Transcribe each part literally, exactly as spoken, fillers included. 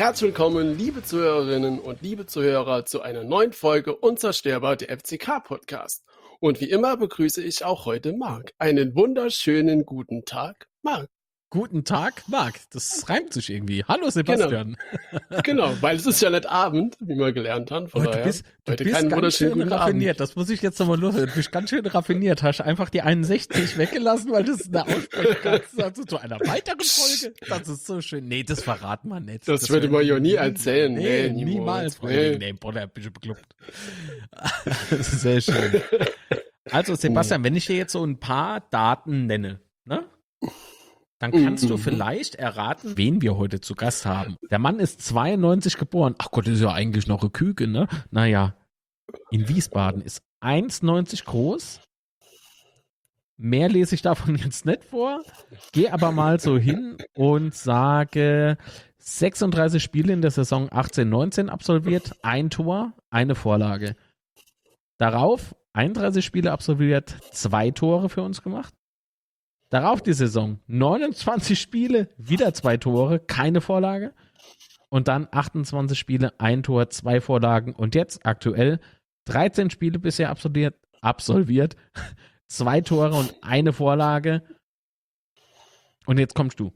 Herzlich willkommen, liebe Zuhörerinnen und liebe Zuhörer, zu einer neuen Folge Unzerstörbar, der F C K-Podcast. Und wie immer begrüße ich auch heute Marc. Einen wunderschönen guten Tag, Marc. Guten Tag, Marc. Das reimt sich irgendwie. Hallo, Sebastian. Genau, genau, weil es ist ja nicht Abend, wie wir gelernt haben. Von oh, daher, du bist, du heute bist keinen ganz schön raffiniert. Abend. Das muss ich jetzt nochmal loswerden. Du bist ganz schön raffiniert. Hast einfach die einundsechzig weggelassen, weil das eine Aussprache kannst. Also zu einer weiteren Folge. Das ist so schön. Nee, das verraten wir nicht. Das, das würde man ja nie erzählen. Nee, nee niemals. Nee, nee Bruder, bist du bekloppt. Das ist sehr schön. Also, Sebastian, wenn ich dir jetzt so ein paar Daten nenne, ne? Dann kannst du vielleicht erraten, wen wir heute zu Gast haben. Der Mann ist zweiundneunzig geboren. Ach Gott, das ist ja eigentlich noch eine Küke, ne? Naja, in Wiesbaden ist eins neunzig groß. Mehr lese ich davon jetzt nicht vor. Gehe aber mal so hin und sage sechsunddreißig Spiele in der Saison achtzehn neunzehn absolviert, ein Tor, eine Vorlage. Darauf einunddreißig Spiele absolviert, zwei Tore für uns gemacht. Darauf die Saison neunundzwanzig Spiele, wieder zwei Tore, keine Vorlage. Und dann achtundzwanzig Spiele, ein Tor, zwei Vorlagen. Und jetzt aktuell dreizehn Spiele bisher absolviert, absolviert, zwei Tore und eine Vorlage. Und jetzt kommst du.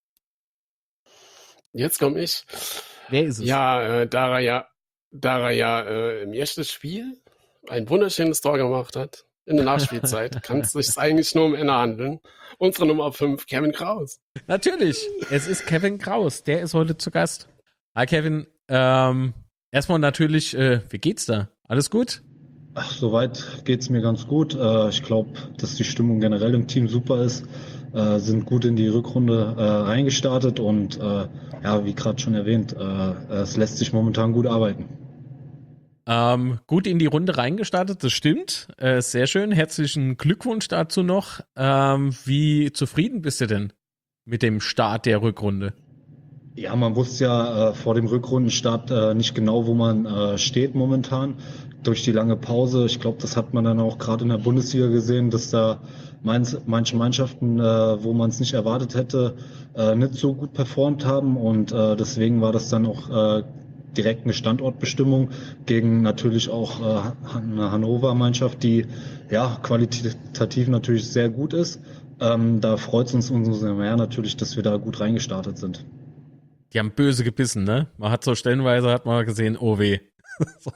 Jetzt komme ich. Wer ist es? Ja, äh, da er ja, da er ja äh, im ersten Spiel ein wunderschönes Tor gemacht hat, in der Nachspielzeit, kann es sich eigentlich nur um Männer handeln. Unsere Nummer fünf, Kevin Kraus. Natürlich, es ist Kevin Kraus, der ist heute zu Gast. Hi Kevin, ähm, erstmal natürlich, äh, wie geht's da? Alles gut? Ach, soweit geht's mir ganz gut. Äh, ich glaube, dass die Stimmung generell im Team super ist. Äh, sind gut in die Rückrunde äh, reingestartet und äh, ja, wie gerade schon erwähnt, äh, es lässt sich momentan gut arbeiten. Ähm, gut in die Runde reingestartet, das stimmt. Äh, sehr schön. Herzlichen Glückwunsch dazu noch. Ähm, wie zufrieden bist du denn mit dem Start der Rückrunde? Ja, man wusste ja äh, vor dem Rückrundenstart äh, nicht genau, wo man äh, steht momentan. Durch die lange Pause, ich glaube, das hat man dann auch gerade in der Bundesliga gesehen, dass da meins, manche Mannschaften, äh, wo man es nicht erwartet hätte, äh, nicht so gut performt haben. Und äh, deswegen war das dann auch äh, direkt eine Standortbestimmung gegen natürlich auch äh, eine Hannover-Mannschaft, die ja qualitativ natürlich sehr gut ist. Ähm, da freut es uns umso mehr natürlich, dass wir da gut reingestartet sind. Die haben böse gebissen, ne? Man hat so stellenweise, hat man gesehen, oh weh. War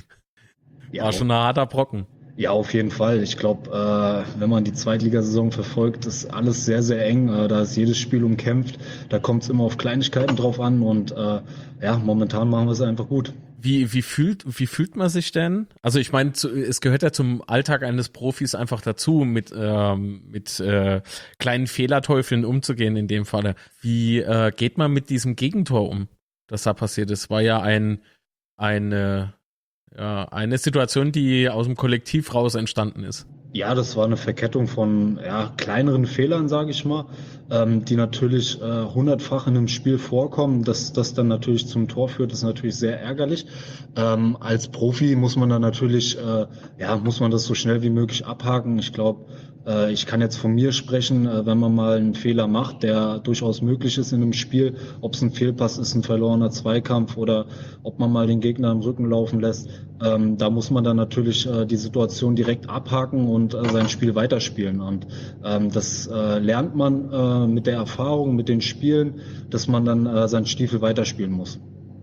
ja, schon ein harter Brocken. Ja, auf jeden Fall. Ich glaube, äh, wenn man die Zweitligasaison verfolgt, ist alles sehr, sehr eng. Äh, da ist jedes Spiel umkämpft. Da kommt es immer auf Kleinigkeiten drauf an. Und äh, ja, momentan machen wir es einfach gut. Wie, wie, fühlt, wie fühlt man sich denn? Also ich meine, es gehört ja zum Alltag eines Profis einfach dazu, mit, ähm, mit äh, kleinen Fehlerteufeln umzugehen in dem Falle. Wie äh, geht man mit diesem Gegentor um, das da passiert ist? War ja ein, eine... Ja, eine Situation, die aus dem Kollektiv raus entstanden ist. Ja, das war eine Verkettung von ja, kleineren Fehlern, sage ich mal, ähm, die natürlich äh, hundertfach in einem Spiel vorkommen. Dass das dann natürlich zum Tor führt, ist natürlich sehr ärgerlich. Ähm, als Profi muss man dann natürlich, äh, ja, muss man das so schnell wie möglich abhaken. Ich glaube, äh, ich kann jetzt von mir sprechen, äh, wenn man mal einen Fehler macht, der durchaus möglich ist in einem Spiel, ob es ein Fehlpass ist, ein verlorener Zweikampf oder ob man mal den Gegner im Rücken laufen lässt. Ähm, da muss man dann natürlich äh, die Situation direkt abhaken und äh, sein Spiel weiterspielen. Und ähm, das äh, lernt man äh, mit der Erfahrung, mit den Spielen, dass man dann äh, seinen Stiefel weiterspielen muss.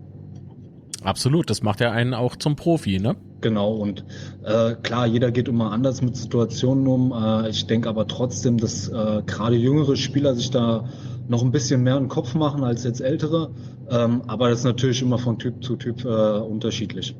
Absolut, das macht ja einen auch zum Profi, ne? Genau, und äh, klar, jeder geht immer anders mit Situationen um. Äh, ich denke aber trotzdem, dass äh, gerade jüngere Spieler sich da noch ein bisschen mehr in den Kopf machen als jetzt ältere. Ähm, aber das ist natürlich immer von Typ zu Typ äh, unterschiedlich.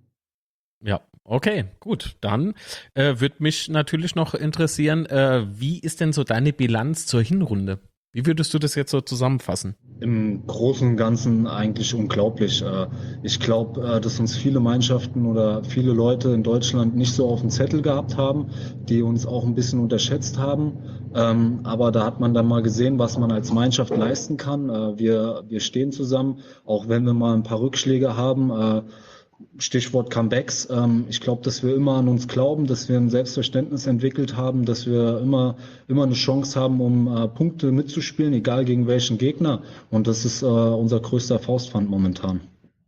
Ja, okay, gut. Dann äh, würde mich natürlich noch interessieren, äh, wie ist denn so deine Bilanz zur Hinrunde? Wie würdest du das jetzt so zusammenfassen? Im Großen und Ganzen eigentlich unglaublich. Ich glaube, dass uns viele Mannschaften oder viele Leute in Deutschland nicht so auf dem Zettel gehabt haben, die uns auch ein bisschen unterschätzt haben. Aber da hat man dann mal gesehen, was man als Mannschaft leisten kann. Wir, wir stehen zusammen, auch wenn wir mal ein paar Rückschläge haben. Stichwort Comebacks. Ähm, ich glaube, dass wir immer an uns glauben, dass wir ein Selbstverständnis entwickelt haben, dass wir immer, immer eine Chance haben, um äh, Punkte mitzuspielen, egal gegen welchen Gegner. Und das ist äh, unser größter Faustpfand momentan.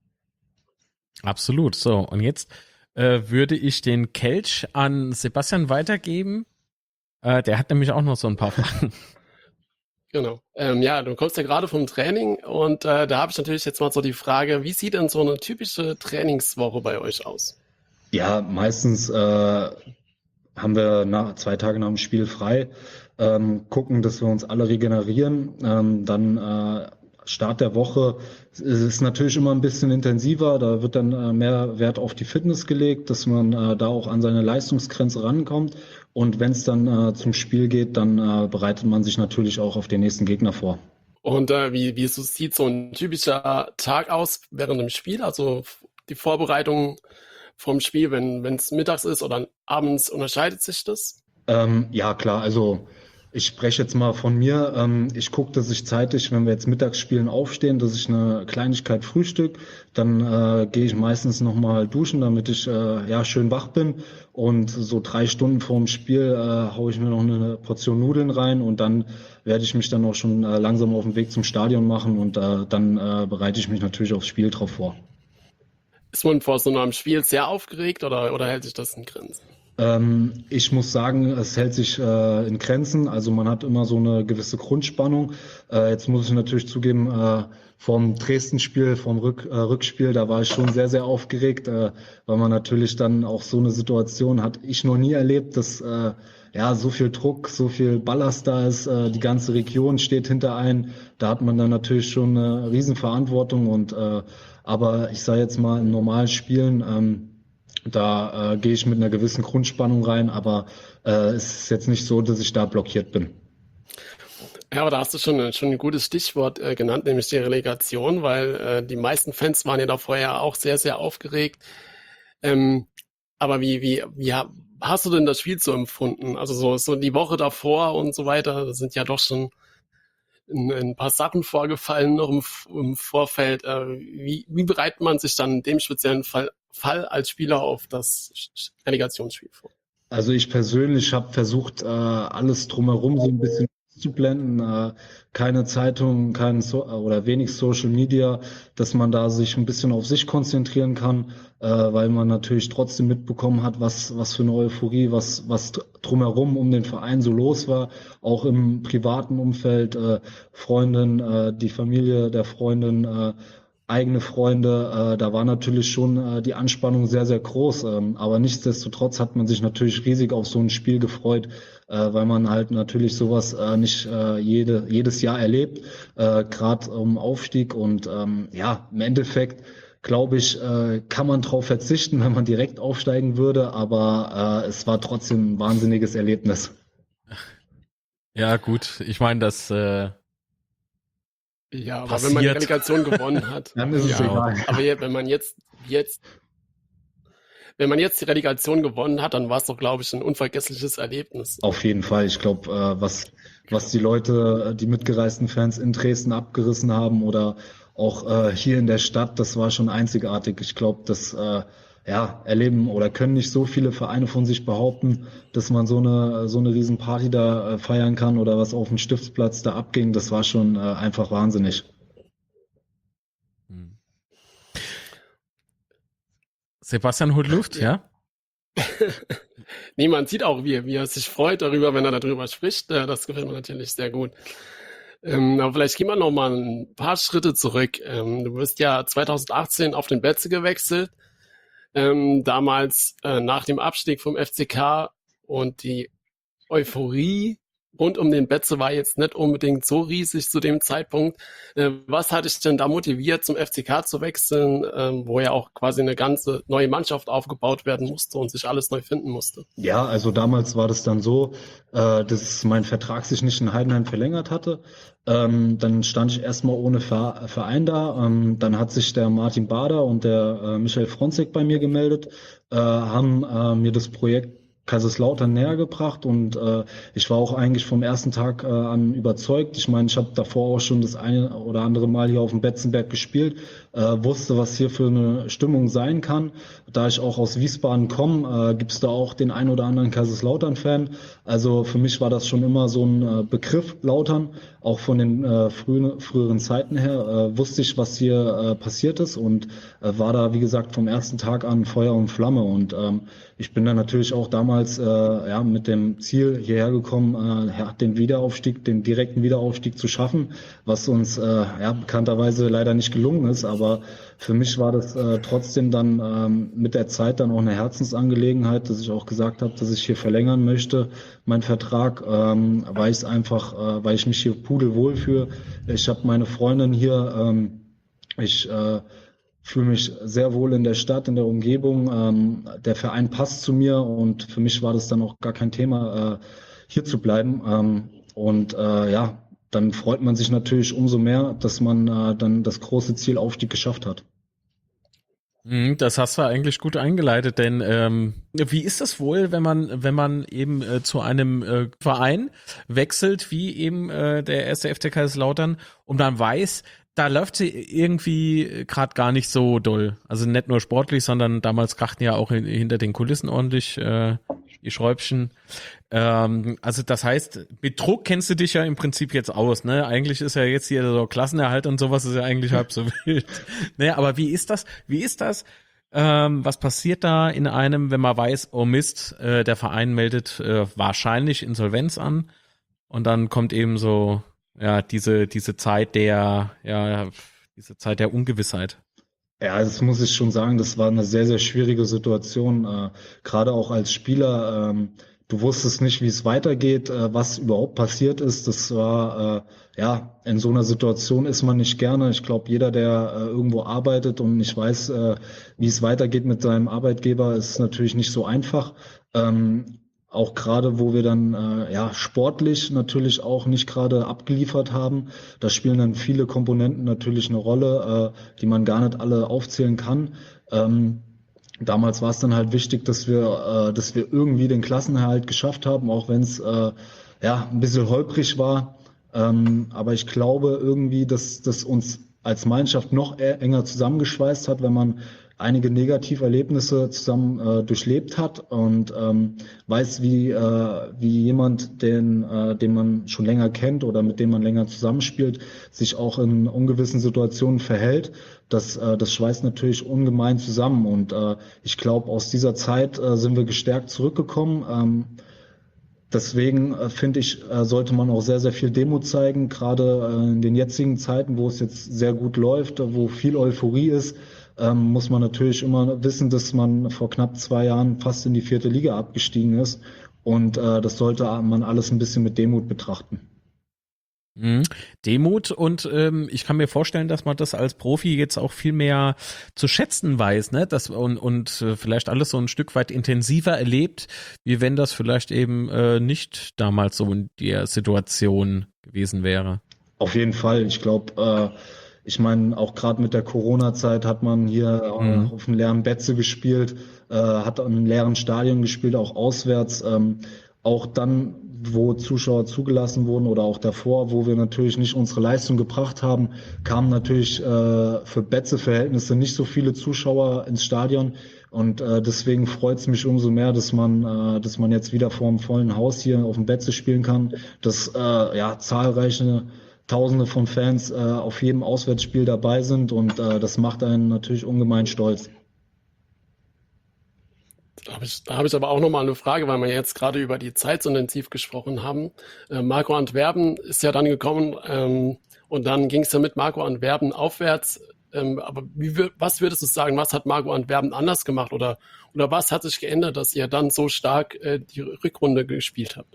Absolut. So, und jetzt äh, würde ich den Kelch an Sebastian weitergeben. Äh, der hat nämlich auch noch so ein paar Fragen. Genau. Ähm, ja, du kommst ja gerade vom Training und äh, da habe ich natürlich jetzt mal so die Frage, wie sieht denn so eine typische Trainingswoche bei euch aus? Ja, meistens äh, haben wir nach, zwei Tage nach dem Spiel frei, ähm, gucken, dass wir uns alle regenerieren. Ähm, dann äh, Start der Woche ist es natürlich immer ein bisschen intensiver. Da wird dann äh, mehr Wert auf die Fitness gelegt, dass man äh, da auch an seine Leistungsgrenze rankommt. Und wenn es dann äh, zum Spiel geht, dann äh, bereitet man sich natürlich auch auf den nächsten Gegner vor. Und äh, wie, wie so sieht so ein typischer Tag aus während dem Spiel? Also die Vorbereitung vom Spiel, wenn wenn es mittags ist oder abends, unterscheidet sich das? Ähm, ja, klar, also ich spreche jetzt mal von mir. Ähm, ich gucke, dass ich zeitig, wenn wir jetzt mittags spielen, aufstehen, dass ich eine Kleinigkeit frühstück. Dann äh, gehe ich meistens nochmal duschen, damit ich äh, ja schön wach bin. Und so drei Stunden vor dem Spiel äh, haue ich mir noch eine Portion Nudeln rein und dann werde ich mich dann auch schon äh, langsam auf den Weg zum Stadion machen und äh, dann äh, bereite ich mich natürlich aufs Spiel drauf vor. Ist man vor so einem Spiel sehr aufgeregt oder, oder hält sich das in Grenzen? Ähm, ich muss sagen, es hält sich äh, in Grenzen. Also man hat immer so eine gewisse Grundspannung. Äh, jetzt muss ich natürlich zugeben, äh, vom Dresden-Spiel, vom Rück, äh, Rückspiel, da war ich schon sehr, sehr aufgeregt, äh, weil man natürlich dann auch so eine Situation hat. Ich noch nie erlebt, dass äh, ja so viel Druck, so viel Ballast da ist. Äh, die ganze Region steht hinter einem. Da hat man dann natürlich schon eine Riesenverantwortung. Und äh, aber ich sage jetzt mal in normalen Spielen. Ähm, Da äh, gehe ich mit einer gewissen Grundspannung rein, aber äh, es ist jetzt nicht so, dass ich da blockiert bin. Ja, aber da hast du schon, schon ein gutes Stichwort äh, genannt, nämlich die Relegation, weil äh, die meisten Fans waren ja da vorher auch sehr, sehr aufgeregt. Ähm, aber wie, wie, wie ha- hast du denn das Spiel so empfunden? Also so, so die Woche davor und so weiter, da sind ja doch schon ein, ein paar Sachen vorgefallen noch im, im Vorfeld. Äh, wie, wie bereitet man sich dann in dem speziellen Fall, Fall als Spieler auf das Sch- Relegationsspiel vor? Also ich persönlich habe versucht, äh, alles drumherum so ein bisschen zu blenden, äh, keine Zeitung, kein so oder wenig Social Media, dass man da sich ein bisschen auf sich konzentrieren kann, äh, weil man natürlich trotzdem mitbekommen hat, was was für eine Euphorie, was was drumherum um den Verein so los war, auch im privaten Umfeld, äh, Freundin, äh, die Familie der Freundin, äh, eigene Freunde, äh, da war natürlich schon äh, die Anspannung sehr, sehr groß. Ähm, aber nichtsdestotrotz hat man sich natürlich riesig auf so ein Spiel gefreut, äh, weil man halt natürlich sowas äh, nicht äh, jede, jedes Jahr erlebt, äh, gerade um Aufstieg. Und ähm, ja, im Endeffekt, glaube ich, äh, kann man drauf verzichten, wenn man direkt aufsteigen würde. Aber äh, es war trotzdem ein wahnsinniges Erlebnis. Ja, gut. Ich meine, das äh, Ja, aber wenn man die passiert. Relegation gewonnen hat, Dann ist es ja, egal. aber je- wenn man jetzt, jetzt, wenn man jetzt die Relegation gewonnen hat, dann war es doch, glaube ich, ein unvergessliches Erlebnis. Auf jeden Fall. Ich glaube, äh, was, was die Leute, äh, die mitgereisten Fans in Dresden abgerissen haben oder auch äh, hier in der Stadt, das war schon einzigartig. Ich glaube, das äh, ja, erleben oder können nicht so viele Vereine von sich behaupten, dass man so eine so eine Riesenparty da äh, feiern kann oder was auf dem Stiftsplatz da abging. Das war schon äh, einfach wahnsinnig. Hm. Sebastian holt Luft, ja? Nee, man sieht auch, wie, wie er sich freut darüber, wenn er darüber spricht. Äh, Das gefällt mir natürlich sehr gut. Ähm, aber vielleicht gehen wir noch mal ein paar Schritte zurück. Ähm, du bist ja zwanzig achtzehn auf den Betze gewechselt. Ähm, damals äh, nach dem Abstieg vom F C K und die Euphorie rund um den Betze war jetzt nicht unbedingt so riesig zu dem Zeitpunkt. Äh, was hat dich denn da motiviert, zum F C K zu wechseln, ähm, wo ja auch quasi eine ganze neue Mannschaft aufgebaut werden musste und sich alles neu finden musste? Ja, also damals war das dann so, äh, dass mein Vertrag sich nicht in Heidenheim verlängert hatte. Ähm, dann stand ich erstmal ohne Ver Verein da. Ähm, dann hat sich der Martin Bader und der äh, Michael Fronzek bei mir gemeldet, äh, haben äh, mir das Projekt Kaiserslautern näher gebracht und äh, ich war auch eigentlich vom ersten Tag äh, an überzeugt. Ich meine, ich habe davor auch schon das eine oder andere Mal hier auf dem Betzenberg gespielt, äh, wusste, was hier für eine Stimmung sein kann. Da ich auch aus Wiesbaden komme, äh, gibt es da auch den ein oder anderen Kaiserslautern-Fan. Also für mich war das schon immer so ein äh, Begriff, Lautern. Auch von den äh, frühen, früheren Zeiten her äh, wusste ich, was hier äh, passiert ist und äh, war da, wie gesagt, vom ersten Tag an Feuer und Flamme. Und ähm, ich bin dann natürlich auch damals äh, ja, mit dem Ziel hierher gekommen, äh, ja, den Wiederaufstieg, den direkten Wiederaufstieg zu schaffen, was uns äh, ja, bekannterweise leider nicht gelungen ist. Aber für mich war das äh, trotzdem dann ähm, mit der Zeit dann auch eine Herzensangelegenheit, dass ich auch gesagt habe, dass ich hier verlängern möchte, meinen Vertrag, ähm, weil ich es einfach, äh, weil ich mich hier pudelwohl fühle. Ich habe meine Freundin hier, ähm, ich äh, fühle mich sehr wohl in der Stadt, in der Umgebung. Ähm, der Verein passt zu mir und für mich war das dann auch gar kein Thema, äh, hier zu bleiben. Ähm, und äh, ja, dann freut man sich natürlich umso mehr, dass man äh, dann das große Ziel Aufstieg geschafft hat. Mhm, Das hast du eigentlich gut eingeleitet, denn ähm, wie ist das wohl, wenn man, wenn man eben äh, zu einem äh, Verein wechselt, wie eben äh, der erste F C Kaiserslautern, und dann weiß, da läuft sie irgendwie gerade gar nicht so doll. Also nicht nur sportlich, sondern damals krachten ja auch hin, hinter den Kulissen ordentlich äh, die Schräubchen. Ähm, also das heißt, mit Druck kennst du dich ja im Prinzip jetzt aus, ne? Eigentlich ist ja jetzt hier so Klassenerhalt und sowas ist ja eigentlich halb so wild. Ne, aber wie ist das? Wie ist das? Ähm, was passiert da in einem, wenn man weiß, oh Mist, äh, der Verein meldet äh, wahrscheinlich Insolvenz an und dann kommt eben so, ja, diese, diese Zeit der, ja, diese Zeit der Ungewissheit. Ja, das muss ich schon sagen, das war eine sehr, sehr schwierige Situation, äh, gerade auch als Spieler. Ähm, du wusstest nicht, wie es weitergeht, äh, was überhaupt passiert ist. Das war, äh, ja, in so einer Situation ist man nicht gerne. Ich glaube, jeder, der äh, irgendwo arbeitet und nicht weiß, äh, wie es weitergeht mit seinem Arbeitgeber, ist natürlich nicht so einfach. Ähm, Auch gerade, wo wir dann äh, ja sportlich natürlich auch nicht gerade abgeliefert haben. Da spielen dann viele Komponenten natürlich eine Rolle, äh, die man gar nicht alle aufzählen kann. Ähm, damals war es dann halt wichtig, dass wir, äh, dass wir irgendwie den Klassenerhalt geschafft haben, auch wenn es äh, ja ein bisschen holprig war. Ähm, aber ich glaube irgendwie, dass das uns als Mannschaft noch e- enger zusammengeschweißt hat, wenn man einige Negativerlebnisse zusammen äh, durchlebt hat und ähm, weiß, wie, äh, wie jemand, den, äh, den man schon länger kennt oder mit dem man länger zusammenspielt, sich auch in ungewissen Situationen verhält. Das, äh, das schweißt natürlich ungemein zusammen. Und äh, ich glaube, aus dieser Zeit äh, sind wir gestärkt zurückgekommen. Ähm, Deswegen äh, finde ich, äh, sollte man auch sehr, sehr viel Demut zeigen, gerade äh, in den jetzigen Zeiten, wo es jetzt sehr gut läuft, äh, wo viel Euphorie ist, ähm, muss man natürlich immer wissen, dass man vor knapp zwei Jahren fast in die vierte Liga abgestiegen ist. Und äh, das sollte man alles ein bisschen mit Demut betrachten. Mhm. Demut, und ähm, ich kann mir vorstellen, dass man das als Profi jetzt auch viel mehr zu schätzen weiß, ne? Das und, und äh, vielleicht alles so ein Stück weit intensiver erlebt, wie wenn das vielleicht eben äh, nicht damals so in der Situation gewesen wäre. Auf jeden Fall. Ich glaube, äh, ich meine, auch gerade mit der Corona-Zeit hat man hier Mhm. äh, auf einem leeren Betze gespielt, äh, hat an einem leeren Stadion gespielt, auch auswärts. Ähm, auch dann, wo Zuschauer zugelassen wurden oder auch davor, wo wir natürlich nicht unsere Leistung gebracht haben, kamen natürlich äh, für Betze-Verhältnisse nicht so viele Zuschauer ins Stadion. Und äh, deswegen freut es mich umso mehr, dass man, äh, dass man jetzt wieder vor einem vollen Haus hier auf dem Betze spielen kann, dass äh, ja zahlreiche Tausende von Fans äh, auf jedem Auswärtsspiel dabei sind und äh, das macht einen natürlich ungemein stolz. Da habe ich, da habe ich aber auch nochmal eine Frage, weil wir jetzt gerade über die Zeit so intensiv gesprochen haben. Äh, Marco Antwerpen ist ja dann gekommen ähm, und dann ging es ja mit Marco Antwerpen aufwärts. Ähm, aber wie, wür- was würdest du sagen, was hat Marco Antwerpen anders gemacht oder, oder was hat sich geändert, dass ihr dann so stark äh, die Rückrunde gespielt habt?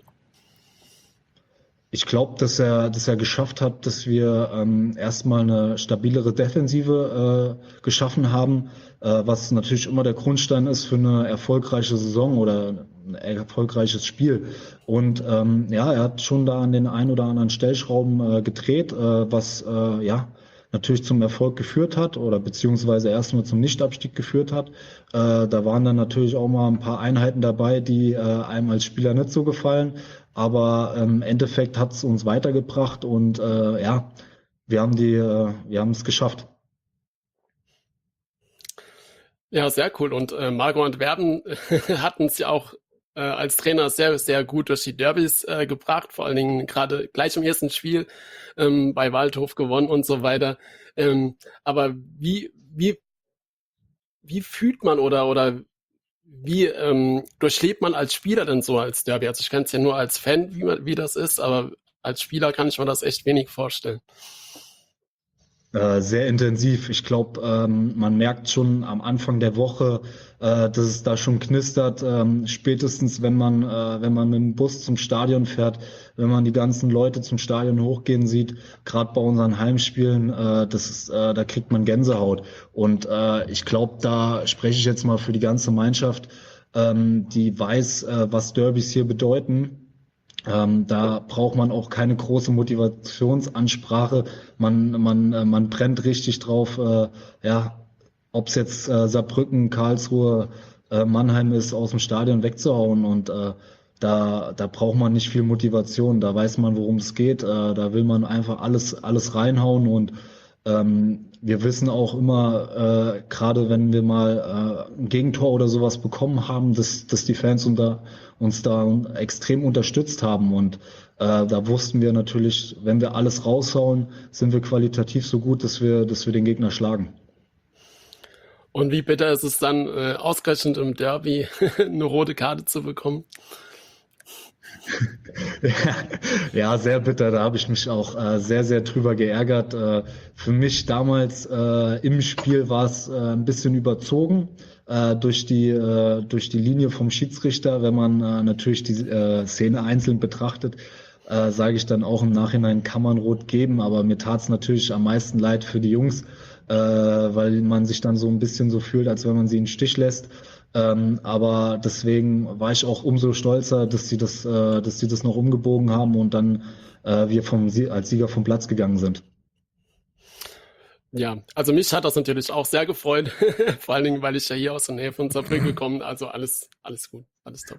Ich glaube, dass er, dass er geschafft hat, dass wir ähm, erstmal eine stabilere Defensive äh, geschaffen haben, äh, was natürlich immer der Grundstein ist für eine erfolgreiche Saison oder ein erfolgreiches Spiel. Und ähm, ja, er hat schon da an den ein oder anderen Stellschrauben äh, gedreht, äh, was äh, ja natürlich zum Erfolg geführt hat oder beziehungsweise erstmal zum Nichtabstieg geführt hat. Äh, da waren dann natürlich auch mal ein paar Einheiten dabei, die äh, einem als Spieler nicht so gefallen. Aber ähm, im Endeffekt hat es uns weitergebracht und äh, ja, wir haben die, äh, wir haben es geschafft. Ja, sehr cool. Und äh, Marco Antwerpen hatten es ja auch äh, als Trainer sehr, sehr gut durch die Derbys äh, gebracht. Vor allen Dingen gerade gleich im ersten Spiel ähm, bei Waldhof gewonnen und so weiter. Ähm, aber wie, wie, wie fühlt man oder, oder wie ähm, durchlebt man als Spieler denn so als Derby? Also ich kenne es ja nur als Fan, wie, man, wie das ist, aber als Spieler kann ich mir das echt wenig vorstellen. Äh, sehr intensiv. Ich glaube, ähm, man merkt schon am Anfang der Woche, äh, dass es da schon knistert. Ähm, spätestens, wenn man, äh, wenn man mit dem Bus zum Stadion fährt, wenn man die ganzen Leute zum Stadion hochgehen sieht, gerade bei unseren Heimspielen, äh, das ist, äh, da kriegt man Gänsehaut. Und äh, ich glaube, da spreche ich jetzt mal für die ganze Mannschaft, ähm, die weiß, äh, was Derbys hier bedeuten. Ähm, da braucht man auch keine große Motivationsansprache. Man, man, äh, man brennt richtig drauf, äh, ja, ob es jetzt äh, Saarbrücken, Karlsruhe, äh, Mannheim ist, aus dem Stadion wegzuhauen. Und äh, da, da braucht man nicht viel Motivation. Da weiß man, worum es geht. Äh, da will man einfach alles, alles reinhauen. Und ähm, wir wissen auch immer, äh, gerade wenn wir mal äh, ein Gegentor oder sowas bekommen haben, dass, dass die Fans unter, uns da extrem unterstützt haben. Und äh, da wussten wir natürlich, wenn wir alles raushauen, sind wir qualitativ so gut, dass wir, dass wir den Gegner schlagen. Und wie bitter ist es dann, äh, ausgerechnet im Derby eine rote Karte zu bekommen? Ja, sehr bitter. Da habe ich mich auch äh, sehr, sehr drüber geärgert. Äh, für mich damals äh, im Spiel war es äh, ein bisschen überzogen äh, durch die äh, durch die Linie vom Schiedsrichter. Wenn man äh, natürlich die äh, Szene einzeln betrachtet, äh, sage ich dann auch im Nachhinein, kann man rot geben. Aber mir tat es natürlich am meisten leid für die Jungs, äh, weil man sich dann so ein bisschen so fühlt, als wenn man sie in den Stich lässt. Ähm, aber deswegen war ich auch umso stolzer, dass sie das, äh, dass sie das noch umgebogen haben und dann äh, wir vom als Sieger vom Platz gegangen sind. Ja, also mich hat das natürlich auch sehr gefreut, vor allen Dingen, weil ich ja hier aus der Nähe von Saarbrücken komme. Also alles, alles gut, alles top.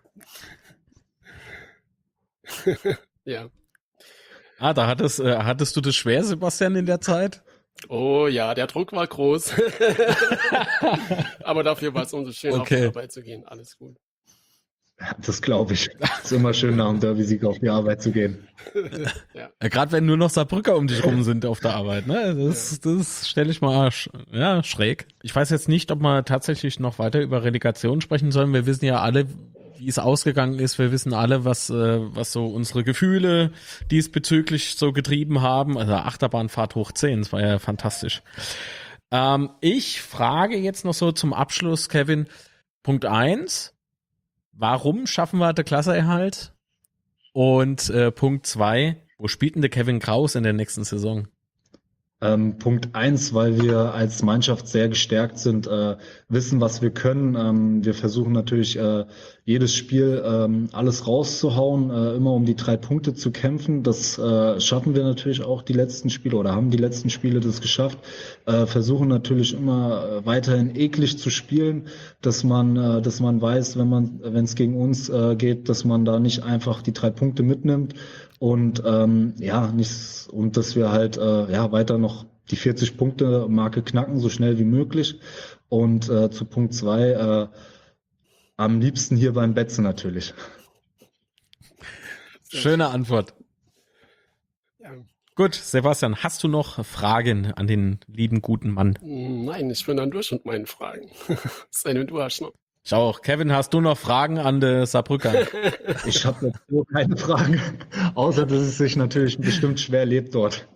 Ja. Ah, da hattest, äh, hattest du das schwer, Sebastian, in der Zeit? Oh ja, der Druck war groß. Aber dafür war es umso schöner, Okay. auf die Arbeit zu gehen. Alles gut. Das glaube ich. Es ist immer schön, nach dem Derby-Sieg auf die Arbeit zu gehen. Ja. Ja, gerade wenn nur noch Saarbrücker um dich rum sind auf der Arbeit, ne? Das, das stelle ich mal sch- ja, schräg. Ich weiß jetzt nicht, ob wir tatsächlich noch weiter über Relegation sprechen sollen. Wir wissen ja alle, wie es ausgegangen ist. Wir wissen alle, was, äh, was so unsere Gefühle diesbezüglich so getrieben haben. Also Achterbahnfahrt hoch zehn, das war ja fantastisch. Ähm, ich frage jetzt noch so zum Abschluss, Kevin, Punkt eins, warum schaffen wir den Klassenerhalt? Und äh, Punkt zwei, wo spielt denn der Kevin Kraus in der nächsten Saison? Ähm, Punkt eins, weil wir als Mannschaft sehr gestärkt sind, äh, wissen, was wir können. Ähm, wir versuchen natürlich äh, jedes Spiel ähm, alles rauszuhauen, äh, immer um die drei Punkte zu kämpfen. Das äh, schaffen wir natürlich auch die letzten Spiele oder haben die letzten Spiele das geschafft. Äh, versuchen natürlich immer äh, weiterhin eklig zu spielen, dass man, äh, dass man weiß, wenn man, wenn es gegen uns äh, geht, dass man da nicht einfach die drei Punkte mitnimmt. Und ähm, ja, nicht, und dass wir halt äh, ja weiter noch die vierzig-Punkte-Marke knacken, so schnell wie möglich. Und äh, zu Punkt zwei, äh, am liebsten hier beim Betze natürlich. Schöne Antwort. Ja. Gut, Sebastian, hast du noch Fragen an den lieben guten Mann? Nein, ich bin dann durch mit meinen Fragen. Sei denn, du hast noch. Ich auch. Kevin, hast du noch Fragen an den Saarbrücker? Ich habe dazu keine Fragen, außer dass es sich natürlich bestimmt schwer lebt dort.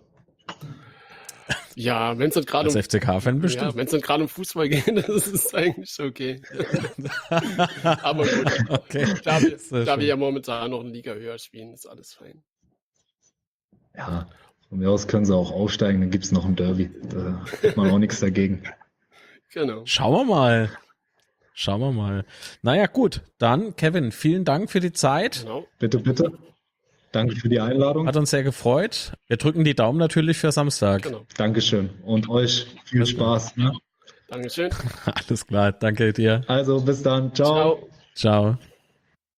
Ja, wenn es nicht gerade Als um, F C K-Fan ja, bestimmt. wenn es nicht gerade um Fußball geht, das ist eigentlich okay. Aber gut, Okay. da wir, Sehr da schön. wir ja momentan noch eine Liga höher spielen, ist alles fein. Ja, von mir aus können sie auch aufsteigen, dann gibt's noch ein Derby. Da hat man auch nichts dagegen. Genau. Schauen wir mal. Schauen wir mal. Naja, gut. Dann, Kevin, vielen Dank für die Zeit. Genau. Bitte, bitte. Danke für die Einladung. Hat uns sehr gefreut. Wir drücken die Daumen natürlich für Samstag. Genau. Dankeschön. Und euch viel Spaß. Ne? Dankeschön. Alles klar. Danke dir. Also bis dann. Ciao. Ciao. Ciao.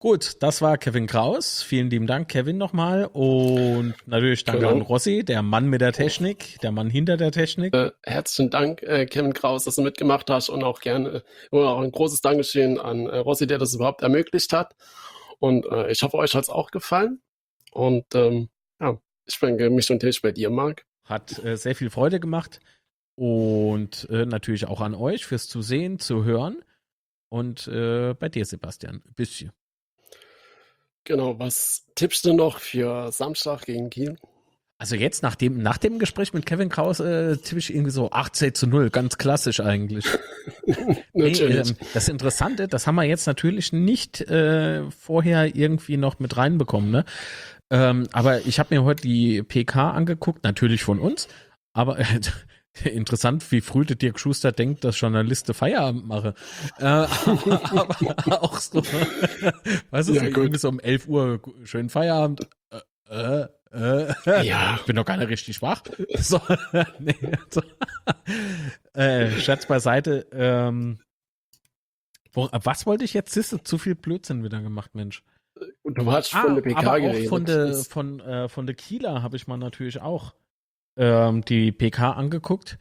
Gut, das war Kevin Kraus. Vielen lieben Dank, Kevin, nochmal. Und natürlich danke Genau. an Rossi, der Mann mit der Technik, der Mann hinter der Technik. Äh, herzlichen Dank, äh, Kevin Kraus, dass du mitgemacht hast und auch gerne und auch ein großes Dankeschön an äh, Rossi, der das überhaupt ermöglicht hat. Und äh, ich hoffe, euch hat es auch gefallen. Und ähm, ja, ich bedanke mich und Tisch bei dir, Marc. Hat äh, sehr viel Freude gemacht. Und äh, natürlich auch an euch fürs Zusehen, zu hören. Und äh, bei dir, Sebastian, ein bisschen. Genau, was tippst du noch für Samstag gegen Kiel? Also jetzt nach dem, nach dem Gespräch mit Kevin Kraus äh, tippe ich irgendwie so achtzehn zu null, ganz klassisch eigentlich. Nee, Natürlich. ähm, das Interessante, das haben wir jetzt natürlich nicht äh, vorher irgendwie noch mit reinbekommen, ne? Ähm, aber ich habe mir heute die P K angeguckt, natürlich von uns, aber äh, interessant, wie früh der Dirk Schuster denkt, dass Journalisten Feierabend mache. Äh, aber, aber auch so, weißt du, Ja, so gut. irgendwie so um elf Uhr, schönen Feierabend. Äh, äh, äh. Ja. Ich bin doch gar nicht richtig wach. So, nee, so. Äh, Scherz beiseite. Ähm, wo, was wollte ich jetzt? Siehst du, zu viel Blödsinn wieder gemacht, Mensch. Und du hast Ah, von der P K aber auch geredet. von der Das- von, äh, von der Kieler habe ich mal natürlich auch ähm, die P K angeguckt.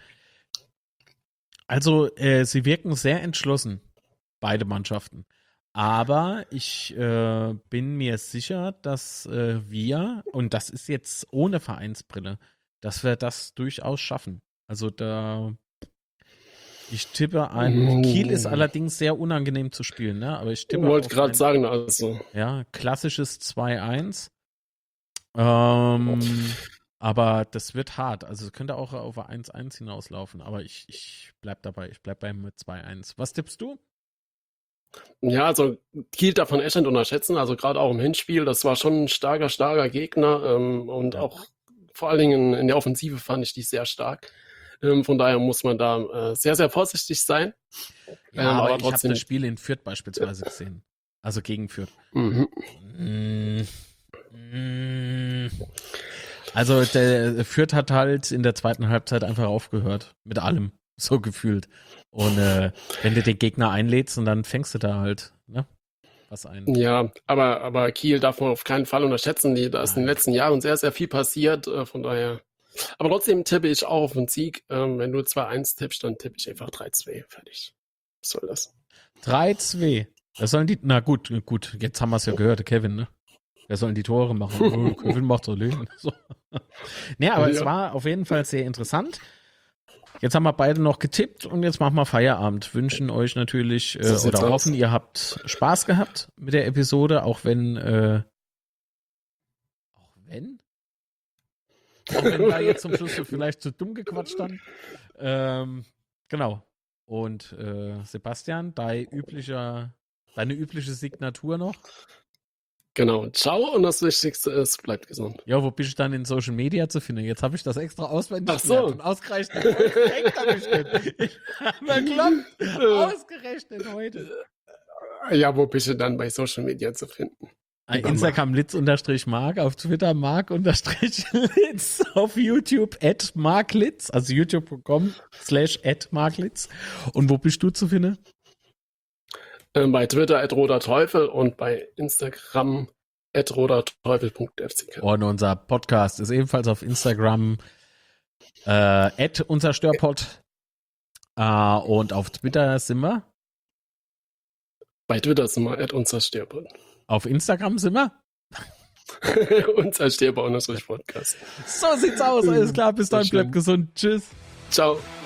Also, äh, sie wirken sehr entschlossen, beide Mannschaften. Aber ich äh, bin mir sicher, dass äh, wir, und das ist jetzt ohne Vereinsbrille, dass wir das durchaus schaffen. Also da, ich tippe ein, Mm. Kiel ist allerdings sehr unangenehm zu spielen, ne? Aber ich Ich tippe wollte auf gerade ein, sagen, also ja, klassisches zwei eins. Ähm, aber das wird hart. Also es könnte auch auf eins eins hinauslaufen. Aber ich, ich bleib dabei. Ich bleib beim zwei eins. Was tippst du? ja, also Kiel darf man echt nicht unterschätzen, also gerade auch im Hinspiel, das war schon ein starker, starker Gegner ähm, und Ja. auch vor allen Dingen in, in der Offensive fand ich die sehr stark. Ähm, von daher muss man da äh, sehr, sehr vorsichtig sein. Ja, Ähm, aber, aber ich habe trotzdem- das Spiel in Fürth beispielsweise gesehen. Also gegen Fürth. Mhm. Mm, mm. Also der Fürth hat halt in der zweiten Halbzeit einfach aufgehört. Mit allem. So gefühlt. Und äh, wenn du den Gegner einlädst und dann fängst du da halt, ne? Was ein. Ja, aber, aber Kiel darf man auf keinen Fall unterschätzen. Die, da ist in den Nein. letzten Jahren sehr, sehr viel passiert. Äh, von daher. Aber trotzdem tippe ich auch auf einen Sieg. Ähm, wenn du zwei eins tippst, dann tippe ich einfach drei zwei. Fertig. Was soll das? drei zwei. Das sollen die. Na gut, gut, jetzt haben wir es ja gehört, Kevin, ne? Wer sollen die Tore machen? Oh, Kevin macht so Leben. So. Nee, aber es Ja. war auf jeden Fall sehr interessant. Jetzt haben wir beide noch getippt und jetzt machen wir Feierabend. Wünschen euch natürlich äh, So sieht's oder aus. hoffen, ihr habt Spaß gehabt mit der Episode, auch wenn äh, auch wenn auch wenn wir jetzt zum Schluss vielleicht zu dumm gequatscht haben. Ähm, genau. Und äh, Sebastian, dein üblicher, deine übliche Signatur noch? Genau. Ciao und das Wichtigste ist, bleibt gesund. Ja, wo bist du dann in Social Media zu finden? Jetzt habe ich das extra auswendig Ach so. gelernt und ausgerechnet. Denkt er mich nicht. Ich habe geklappt. Ausgerechnet heute. Ja, wo bist du dann bei Social Media zu finden? Äh, Instagram litz unterstrich mark, auf Twitter mark unterstrich litz, auf YouTube at marklitz, also youtube punkt com slash at marklitz. Und wo bist du zu finden? Ähm, bei Twitter at roter Teufel und bei Instagram at roterteufel punkt f c k. Und unser Podcast ist ebenfalls auf Instagram äh, at unser Störpod. Äh, und auf Twitter sind wir. Bei Twitter sind wir at unser Sterber. Auf Instagram sind wir. unser Sterber unterstrich Podcast. So sieht's aus. Alles klar, bis dann. Sehr schön. Bleibt gesund. Tschüss. Ciao.